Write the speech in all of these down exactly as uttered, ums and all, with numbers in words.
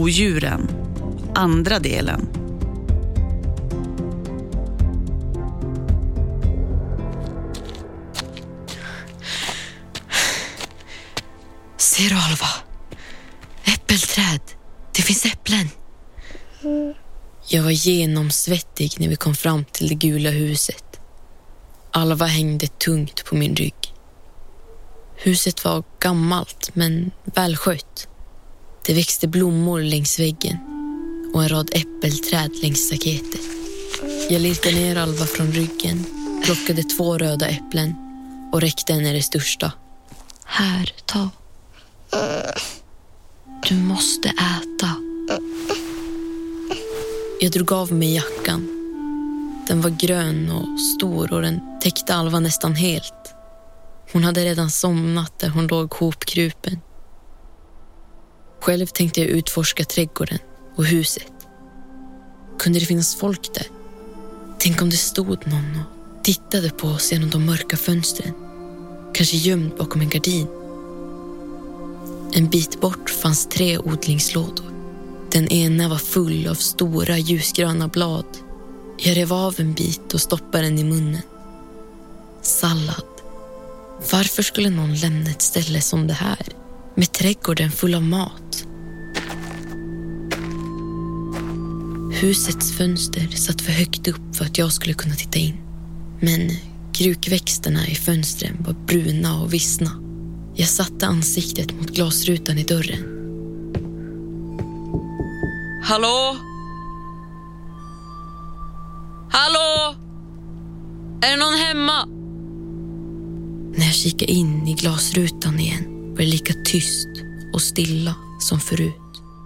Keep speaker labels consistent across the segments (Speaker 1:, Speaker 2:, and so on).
Speaker 1: Odjuren, andra delen.
Speaker 2: Ser du, Alva? Äppelträd. Det finns äpplen. Jag var genomsvettig när vi kom fram till det gula huset. Alva hängde tungt på min rygg. Huset var gammalt men välskött. Det växte blommor längs väggen och en rad äppelträd längs staketet. Jag lirkade ner Alva från ryggen, plockade två röda äpplen och räckte henne det största. Här, ta. Du måste äta. Jag drog av mig jackan. Den var grön och stor och den täckte Alva nästan helt. Hon hade redan somnat där hon låg hopkrupen. Själv tänkte jag utforska trädgården och huset. Kunde det finnas folk där? Tänk om det stod någon och tittade på oss genom de mörka fönstren. Kanske gömd bakom en gardin. En bit bort fanns tre odlingslådor. Den ena var full av stora ljusgröna blad. Jag rev av en bit och stoppade den i munnen. Sallad. Varför skulle någon lämna ett ställe som det här? Med trädgården full av mat. Husets fönster satt för högt upp för att jag skulle kunna titta in. Men krukväxterna i fönstren var bruna och vissna. Jag satte ansiktet mot glasrutan i dörren. Hallå? Hallå? Är det någon hemma? När jag kikade in i glasrutan igen var det lika tyst och stilla som förut.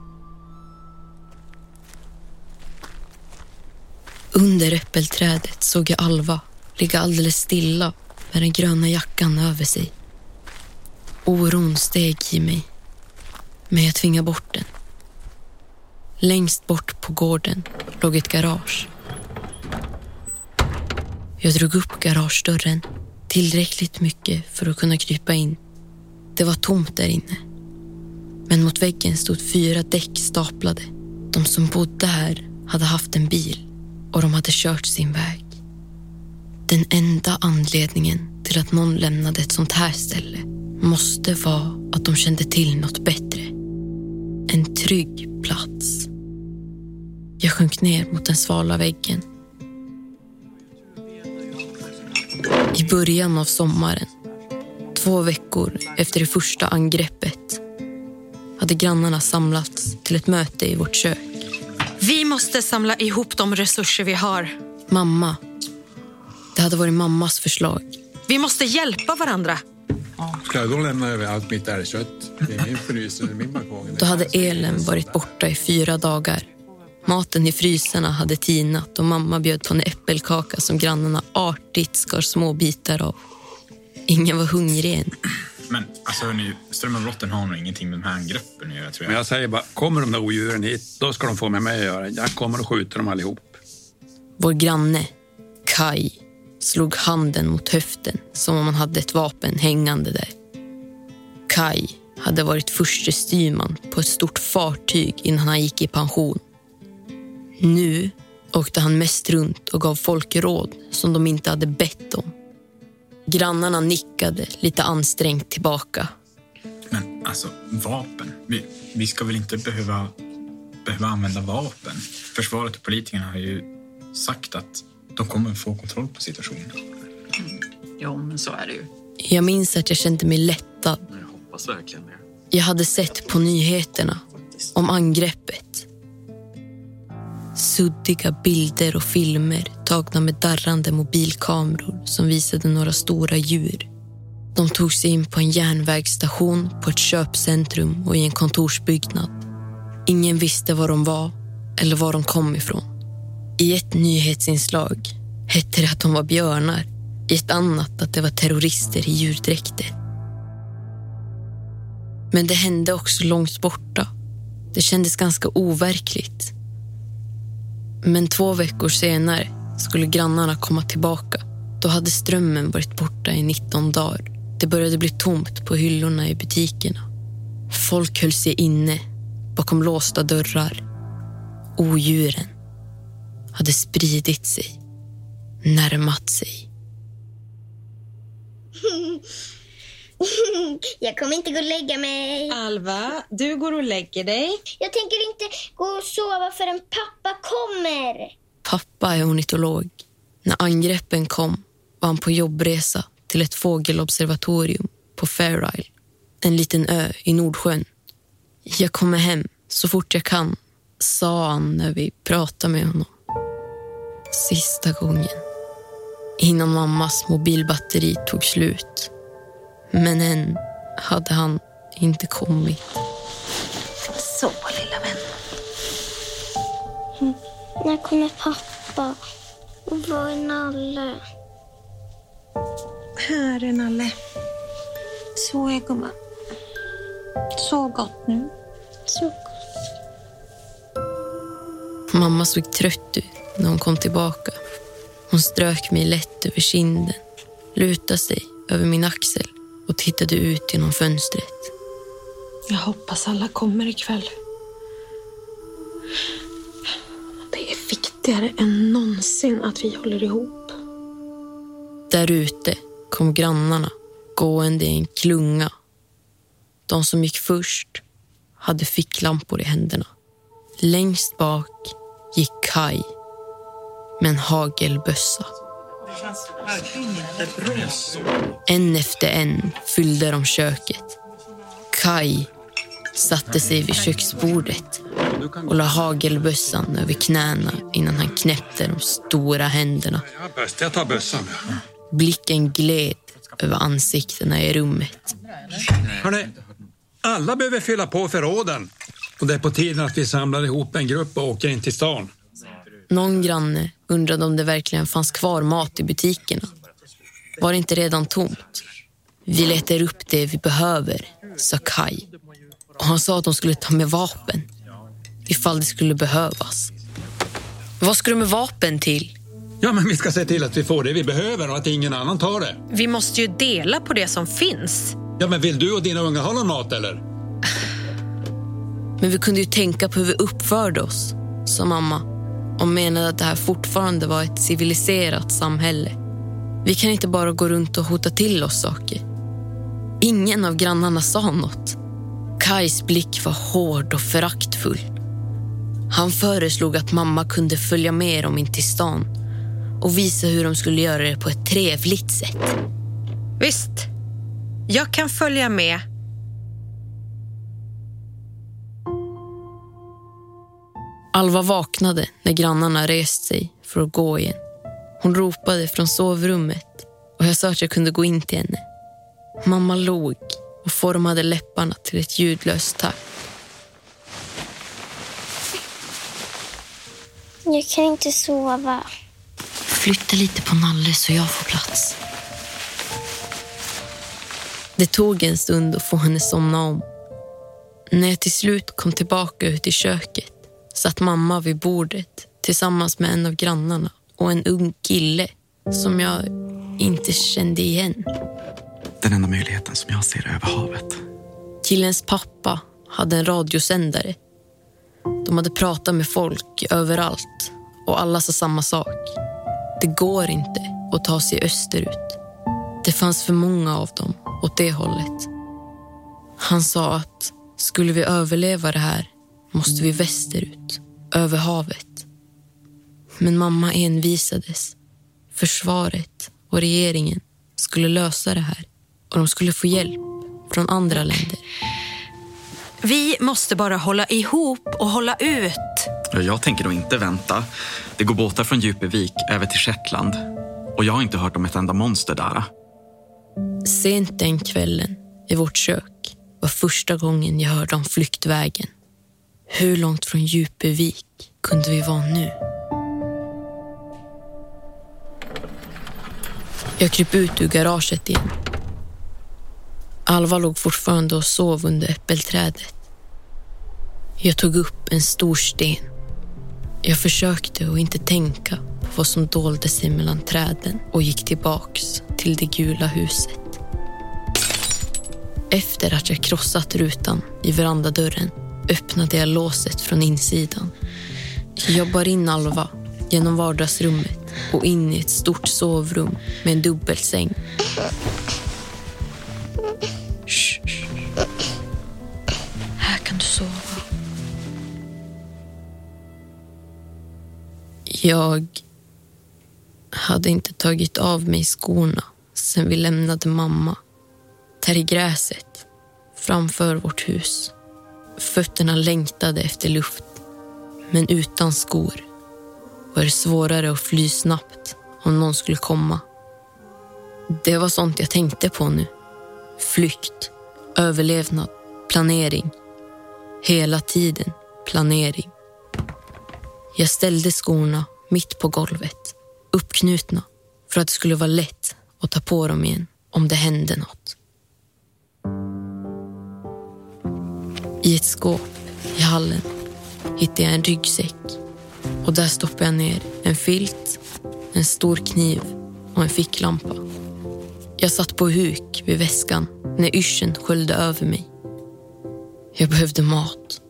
Speaker 2: Under äppelträdet såg jag Alva ligga alldeles stilla med den gröna jackan över sig. Oron steg i mig, men jag tvingade bort den. Längst bort på gården låg ett garage. Jag drog upp garagedörren tillräckligt mycket för att kunna krypa in. Det var tomt där inne. Men mot väggen stod fyra däck staplade. De som bodde här hade haft en bil och de hade kört sin väg. Den enda anledningen till att någon lämnade ett sånt här ställe måste vara att de kände till något bättre. En trygg plats. Jag sjönk ner mot den svala väggen. I början av sommaren, två veckor efter det första angreppet, hade grannarna samlats till ett möte i vårt kök.
Speaker 3: Vi måste samla ihop de resurser vi har.
Speaker 2: Mamma. Det hade varit mammas förslag.
Speaker 3: Vi måste hjälpa varandra.
Speaker 4: Ska jag då lämna över allt mitt älgkött? Det är min frysen, min balkong.
Speaker 2: Då hade elen varit borta i fyra dagar. Maten i frysarna hade tinat och mamma bjöd på en äppelkaka som grannarna artigt skar små bitar av. Ingen var hungrig än.
Speaker 5: Men alltså hörni, strömavbrotten har nog ingenting med de här angreppen att göra, tror jag.
Speaker 4: Men jag säger bara, kommer de där odjuren hit, då ska de få med mig att göra. Jag kommer att skjuta dem allihop.
Speaker 2: Vår granne, Kai, slog handen mot höften som om han hade ett vapen hängande där. Kai hade varit förste styrman på ett stort fartyg innan han gick i pension. Nu åkte han mest runt och gav folk råd som de inte hade bett om. Grannarna nickade lite ansträngt tillbaka.
Speaker 5: Men alltså, vapen. Vi, vi ska väl inte behöva, behöva använda vapen. Försvaret och politikerna har ju sagt att de kommer få kontroll på situationen.
Speaker 6: Mm. Ja, men så är det ju.
Speaker 2: Jag minns att jag kände mig lättad.
Speaker 6: Jag hoppas verkligen det.
Speaker 2: Jag hade sett på nyheterna om angreppet. Suddiga bilder och filmer tagna med darrande mobilkameror som visade några stora djur. De tog sig in på en järnvägsstation, på ett köpcentrum och i en kontorsbyggnad. Ingen visste var de var eller var de kom ifrån. I ett nyhetsinslag hette det att de var björnar. I ett annat att det var terrorister i djurdräkter. Men det hände också långt borta. Det kändes ganska overkligt. Men två veckor senare skulle grannarna komma tillbaka. Då hade strömmen varit borta i nitton dagar. Det började bli tomt på hyllorna i butikerna. Folk höll sig inne. bakom låsta dörrar. Odjuren hade spridit sig, närmat sig.
Speaker 7: Jag kommer inte gå och lägga mig.
Speaker 3: Alva, du går och lägger dig.
Speaker 7: Jag tänker inte gå och sova förrän pappa kommer.
Speaker 2: Pappa är ornitolog. När angreppen kom var han på jobbresa till ett fågelobservatorium på Fair Isle, en liten ö i Nordsjön. Jag kommer hem så fort jag kan, sa han när vi pratade med honom. Sista gången, innan mammas mobilbatteri tog slut. Men än hade han inte kommit.
Speaker 7: Så, lilla vän. Mm. När kommer pappa? Och var är Nalle?
Speaker 3: Här är Nalle. Så är gumman. Så gott nu.
Speaker 7: Så gott.
Speaker 2: Mamma såg trött ut när hon kom tillbaka. Hon strök mig lätt över kinden, lutade sig över min axel och tittade ut genom fönstret.
Speaker 3: Jag hoppas alla kommer ikväll. Det är viktigare än någonsin att vi håller ihop.
Speaker 2: Där ute kom grannarna gående i en klunga. De som gick först hade ficklampor i händerna. Längst bak gick Kai med en hagelbössa. En efter en fyllde de köket. Kai satte sig vid köksbordet och la hagelbössan över knäna innan han knäppte de stora händerna.
Speaker 4: Jag tar bössan.
Speaker 2: Blicken gled över ansiktena i rummet.
Speaker 4: Hörrni, alla behöver fylla på förråden. Och det är på tiden att vi samlar ihop en grupp och åker in till stan.
Speaker 2: Någon granne undrade om det verkligen fanns kvar mat i butikerna. Var det inte redan tomt? Vi letar upp det vi behöver, sa Kai. Och han sa att de skulle ta med vapen ifall det skulle behövas. Vad ska du med vapen till?
Speaker 4: Ja, men vi ska se till att vi får det vi behöver och att ingen annan tar det.
Speaker 3: Vi måste ju dela på det som finns.
Speaker 4: Ja, men vill du och dina unga ha någon mat eller?
Speaker 2: Men vi kunde ju tänka på hur vi uppförde oss, sa mamma. Och menade att det här fortfarande var ett civiliserat samhälle. Vi kan inte bara gå runt och hota till oss saker. Ingen av grannarna sa något. Kais blick var hård och föraktfull. Han föreslog att mamma kunde följa med dem in till stan och visa hur de skulle göra det på ett trevligt sätt.
Speaker 3: Visst, jag kan följa med.
Speaker 2: Alva vaknade när grannarna rest sig för att gå igen. Hon ropade från sovrummet och jag sa att jag kunde gå in till henne. Mamma log och formade läpparna till ett ljudlöst tack.
Speaker 7: Jag kan inte sova.
Speaker 2: Flytta lite på Nalle så jag får plats. Det tog en stund att få henne somna om. När jag till slut kom tillbaka ut i köket satt mamma vid bordet tillsammans med en av grannarna och en ung kille som jag inte kände igen.
Speaker 8: Den enda möjligheten som jag ser över havet.
Speaker 2: Killens pappa hade en radiosändare. De hade pratat med folk överallt och alla sa samma sak. Det går inte att ta sig österut. Det fanns för många av dem åt det hållet. Han sa att skulle vi överleva det här måste vi västerut, över havet. Men mamma envisades. Försvaret och regeringen skulle lösa det här och de skulle få hjälp från andra länder.
Speaker 3: Vi måste bara hålla ihop och hålla ut.
Speaker 8: Jag tänker nog inte vänta. Det går båtar från Djupevik över till Shetland. Och jag har inte hört om ett enda monster där.
Speaker 2: Sent den kvällen i vårt kök var första gången jag hörde om flyktvägen. Hur långt från Djupevik kunde vi vara nu? Jag kryp ut ur garaget igen. Alva låg fortfarande och sov under äppelträdet. Jag tog upp en stor sten. Jag försökte att inte tänka på vad som dolde sig mellan träden och gick tillbaks till det gula huset. Efter att jag krossat rutan i verandadörren öppnade jag låset från insidan. Jag bar in Alva genom vardagsrummet och in i ett stort sovrum med en dubbelsäng. Shh, shh. Här kan du sova. Jag hade inte tagit av mig skorna sen vi lämnade mamma där i gräset framför vårt hus. Fötterna längtade efter luft, men utan skor var det svårare att fly snabbt om någon skulle komma. Det var sånt jag tänkte på nu. Flykt, överlevnad, planering. Hela tiden planering. Jag ställde skorna mitt på golvet, uppknutna, för att det skulle vara lätt att ta på dem igen om det hände något. I ett skåp i hallen hittade jag en ryggsäck och där stoppade jag ner en filt, en stor kniv och en ficklampa. Jag satt på huk vid väskan när yrseln sköljde över mig. Jag behövde mat.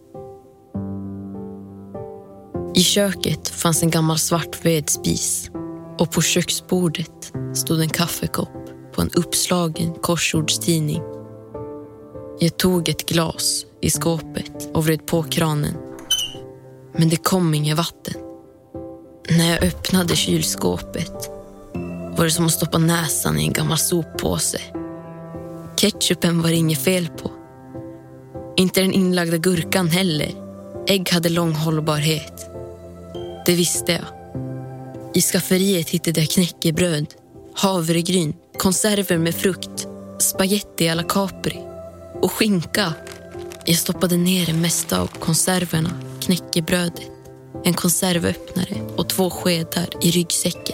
Speaker 2: I köket fanns en gammal svart vedspis och på köksbordet stod en kaffekopp på en uppslagen korsordstidning. Jag tog ett glas i skåpet och vred på kranen. Men det kom inget vatten. När jag öppnade kylskåpet var det som att stoppa näsan i en gammal soppåse. Ketchupen var det inget fel på. Inte den inlagda gurkan heller. Ägg hade lång hållbarhet. Det visste jag. I skafferiet hittade jag knäckebröd, havregryn, konserver med frukt, spaghetti alla capri och skinka. Jag stoppade ner det mesta av konserverna, knäckebrödet, en konservöppnare och två skedar i ryggsäcken.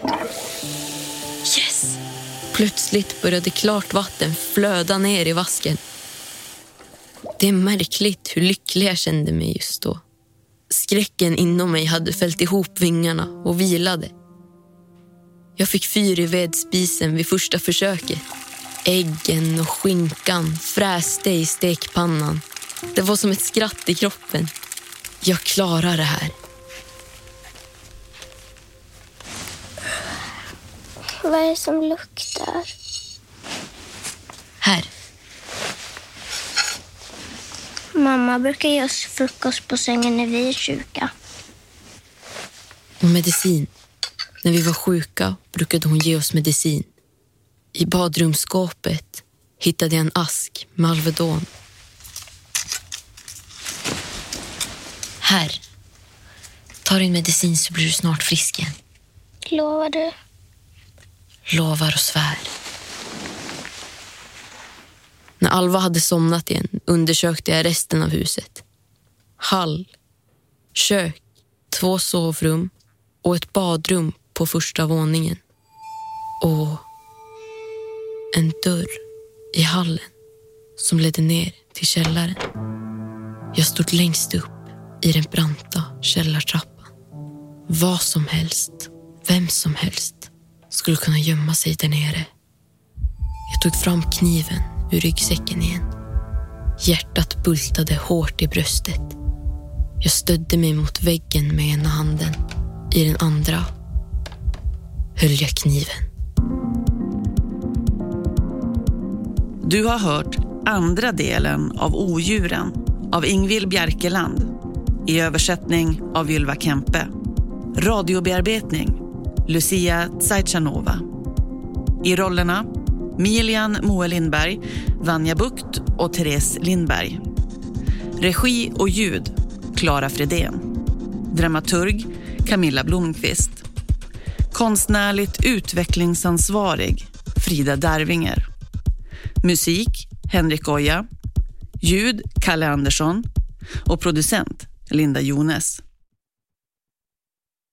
Speaker 2: Yes! Plötsligt började klart vatten flöda ner i vasken. Det är märkligt hur lycklig jag kände mig just då. Skräcken inom mig hade fällt ihop vingarna och vilade. Jag fick fyr i vedspisen vid första försöket. Äggen och skinkan fräste i stekpannan. Det var som ett skratt i kroppen. Jag klarar det här.
Speaker 7: Vad är det som luktar?
Speaker 2: Här.
Speaker 7: Mamma brukar ge oss frukost på sängen när vi är sjuka.
Speaker 2: Och medicin. När vi var sjuka brukade hon ge oss medicin. I badrumsskåpet hittade jag en ask med Alvedon. Här. Ta din medicin så blir du snart frisk igen.
Speaker 7: Lovar du?
Speaker 2: Lovar och svär. När Alva hade somnat igen undersökte jag resten av huset. Hall, kök, två sovrum och ett badrum på första våningen. Och en dörr i hallen som ledde ner till källaren. Jag stod längst upp i den branta källartrappan. Vad som helst, vem som helst skulle kunna gömma sig där nere. Jag tog fram kniven ur ryggsäcken igen. Hjärtat bultade hårt i bröstet. Jag stödde mig mot väggen med ena handen. I den andra höll jag kniven.
Speaker 1: Du har hört andra delen av Odjuren av Ingvild Bjerkeland i översättning av Ylva Kempe. Radiobearbetning Lucia Tsajchanova. I rollerna Milian Moe Lindberg, Vanja Bukt och Therese Lindberg. Regi och ljud Clara Fredén. Dramaturg Camilla Blomqvist. Konstnärligt utvecklingsansvarig Frida Darvinger. Musik Henrik Oja. Ljud Kalle Andersson. Och producent Linda Jones.